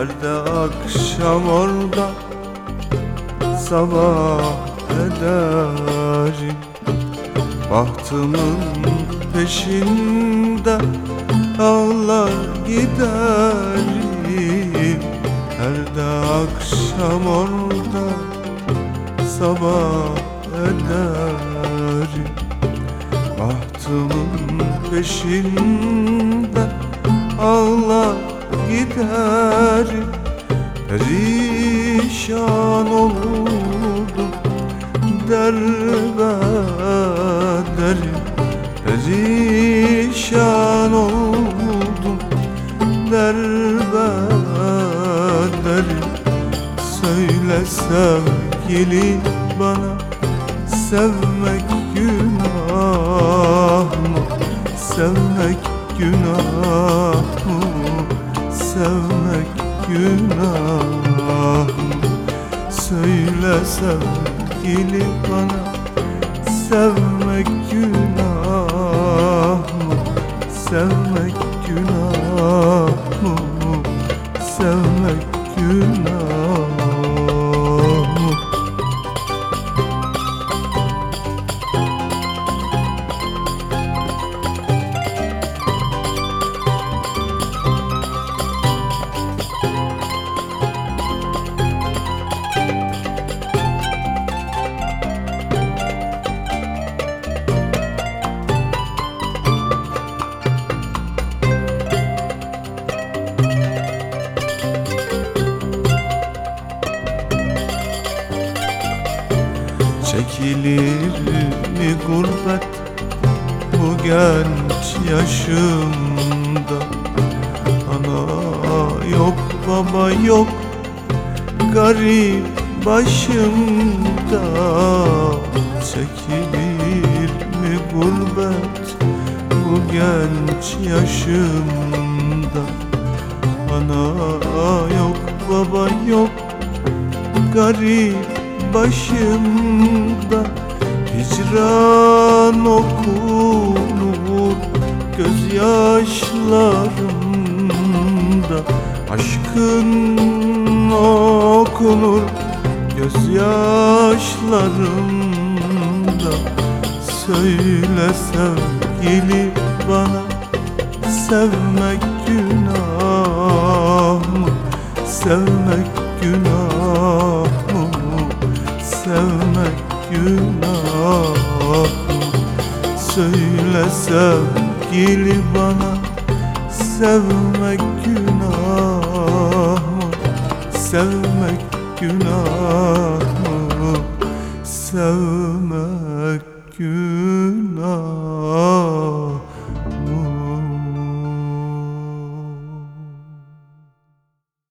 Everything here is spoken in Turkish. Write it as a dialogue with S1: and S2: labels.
S1: Nerede akşam orada sabah ederim. Bahtımın peşinde ağlar giderim. Nerede akşam orada sabah ederim. Bahtımın peşinde ağlar giderim. Perişan oldum derbederim. Perişan oldum derbederim. Söyle sevgili bana, sevmek günah mı? Sevmek günah mı? Sevmek günah mı? Söyle sevgili bana, sevmek günah mı? Sevmek günah mı? Sevmek günah mı? Çekilir mi gurbet bu genç yaşımda? Ana yok, baba yok, garip başımda. Çekilir mi gurbet bu genç yaşımda? Ana yok, baba yok, garip başımda. Hicran okunur gözyaşlarımda. Aşkın okunur gözyaşlarımda. Söyle sevgili bana, sevmek günah mı? Sevmek günah mı? Sevmek günah mı? Söyle sevgili bana, sevmek günah mı? Sevmek günah mı? Sevmek günah